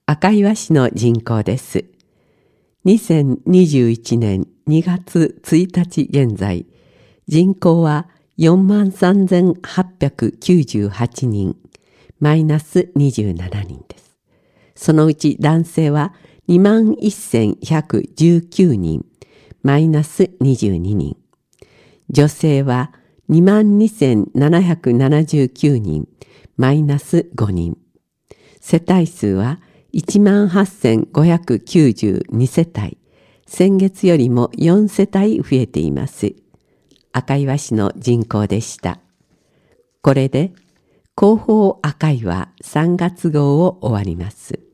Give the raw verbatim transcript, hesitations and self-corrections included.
赤岩市の人口です。にせんにじゅういちねんにがつついたち現在、人口はよんまんさんぜんはっぴゃくきゅうじゅうはちにん、マイナスにじゅうななにんです。そのうち男性はにまんせんひゃくじゅうきゅうにん、マイナスにじゅうににん。女性はにまんにせんななひゃくななじゅうきゅうにん、マイナスごにん。世帯数はいちまんはっせんごひゃくきゅうじゅうにせたい、先月よりもよんせたい増えています。赤岩市の人口でした。これで広報赤岩さんがつごうを終わります。